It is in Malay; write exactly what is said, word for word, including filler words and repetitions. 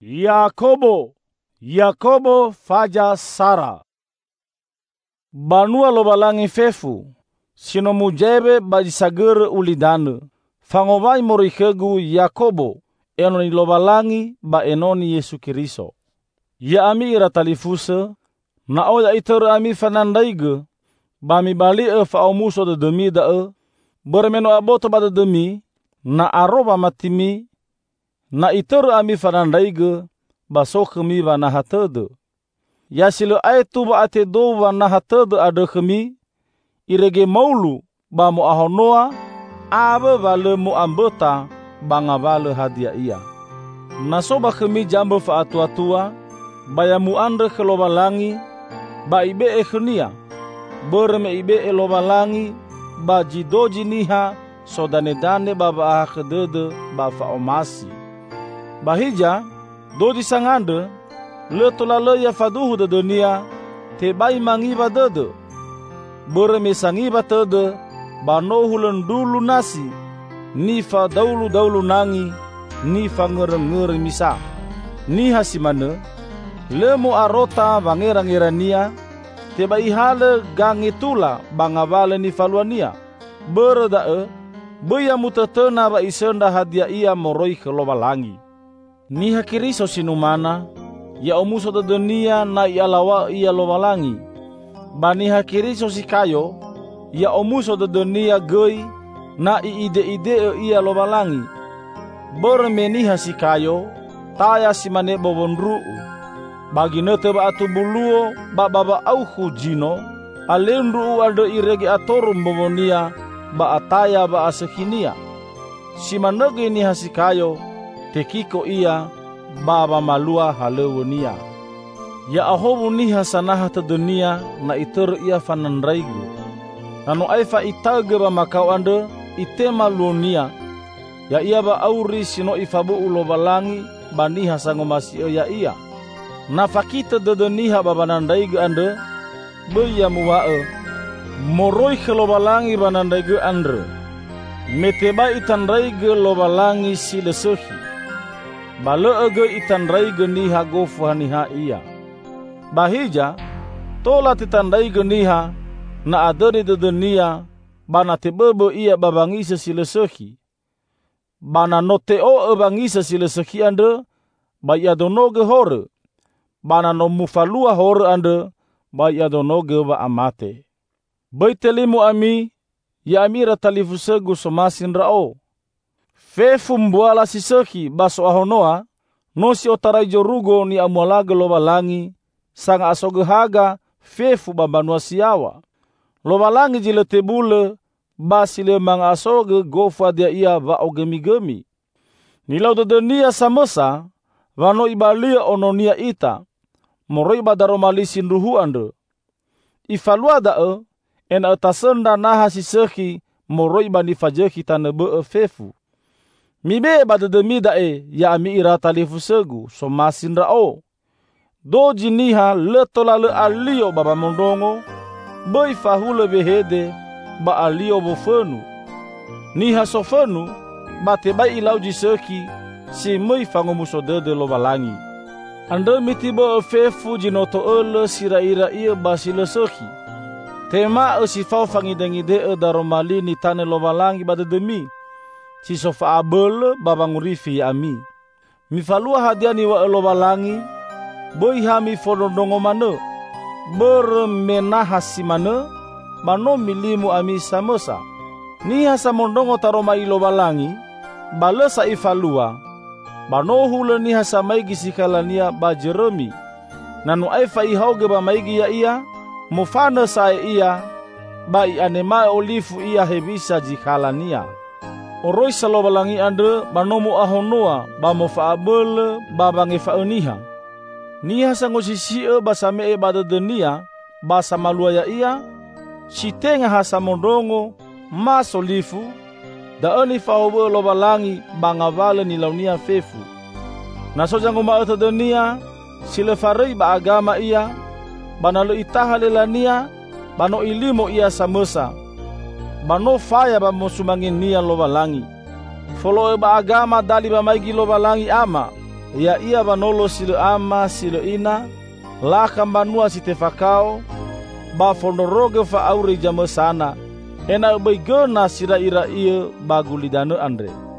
Yakobo, Yakobo faja Sara. Banua lobalangi fefu, sino mujebe bajisager ulidane. Fangowai morikegu Yakobo, enoni lobalangi ba enoni Yesu Kiriso. Ya ami ira talifuse, na oya itere ami fanandaige, ba mi bali e fa omuso de demi da e, bermeno aboto ba de demi, na aroba matimi, na itere ami fanandaige, ba sokemi ba nahatede. Ya silo ai tuba ate do ba nahatede ade kemi, irege maulu ba mo ahonoa, abe vale mo ambeta, ba ngavale hadia ia. Nasoba kemi jambe fa atua-tua, baya mu ande ke lobalangi, ba ibe e khenia, berme ibe e lobalangi, ba jidoji niha, sodane-dane ba ba akhedede, ba fa omasi. Bahija, doji sangande, le tolale ya faduhu de dunia, te bai mangiba dede, berme sangiba tede, ba nohulen dulu nasi, ni fa daulu-daulu nangi, ni fa ngere-ngere misa, ni hasimane, lemu arota bangerang-ngerania, teba ihale gangitula bangavale ni faluania. Berdae, beya mutetena ba isenda hadia ia moroi ke lobalangi. Ni hakiriso sinumana, ya omuso de dunia na ialawa ia lobalangi. Bani hakiriso sikayo, ya omuso de dunia gei na iide-ide ia lobalangi. Bermeni hasikayo, taya simane bobonruu. Bagi nete ba atu buluo ba baba auhu jino, alendru ade irege atorum bobonia ba ataya ba asekinia. Simanege ni hasikayo, tekiko ia baba malua halewonia. Ya ahobu ni hasanaha te dunia na iter ia fananraigu. Nano aifa itage ba makau ande itema luonia. Ya ia ba auri sino ifabu ulobalangi ba ni hasangomasi ya ia. Nafakita dedeniha babanandaigu ande, beya muwae, moroi ke lobalangi banandaigu andre, meteba itanraigu lobalangi silesehi, baleege itanraigu niha gofuha niha iya. Bahija, tola titandaigu niha, na aderi dedenia, bana tebebe iya babangisa silesehi, bana noteo ebangisa silesehi ande, baya donoge hore, bana no mufalua hore ande, bai adonoge ba amate. Bai telimu ami, ya amira talifusegu somasin rao. Fefu mbuala siseki baso ahonoa, no si otarai jorugo ni amualaga lobalangi, sanga asoge haga, fefu babanua siawa. Lobalangi jile tebule, basile mang asoge gofa dia ia va ogemi-gemi. Nilau dedenia samesa, vano ibalia ononia ita, moroi badaromalisin ruhu ande. Ifalua dae, en atasenda naha siseki, moroi banifajeki tanebe e fefu. Mibe badedemi dae, ya ami ira talifusegu, somasin rao. Doji niha letola le alio baba mondongo, bei fahule behede, ba alio bofenu. Niha sofenu, bate bai ilau jiseki, si mei fangomuso dede lobalangi. Ande mitibo e fefu jinoto ele sira-ira ia basile sohi. Tema e sifau fangide-ngide e daromali ni tane lobalangi bade demi. Si sofa abele babangurifi ami. Mifalua hadiani wa e lobalangi, boi hami fodondongo mane, bermenahasi mane, mano milimu ami samosa. Ni hasa mondongo taromai lobalangi, balesa ifalua, bano hule ni hasa maigi sikalania ba Jeremi. Nanu aifa ihauge ba maigi ya ia, mufana sae ia, ba i anemae olifu ia hebisa jikalania. Oroi salobalangi ande banomu ahonoa ba mofaabele ba bangefauniha. Ni hasa ngosisie ba samee ba dedenia, ba samalua ya ia, sitenga hasa mondongo, mas olifu, da oni faobe lobalangi bangavale ni launia fefu. Naso jango maata dunia, sile farei ba agama ia, banalo itaha lelania, bano ilimo ia samesa, bano faya ba mosumangin nia lobalangi. Folo ba agama dali ba maigi lobalangi ama, Ya ia banolo silo ama silo ina, laka banua si tefakao, ba fondoroge fa auri jame sana, ena beigena sira ira ia bagulidane andre.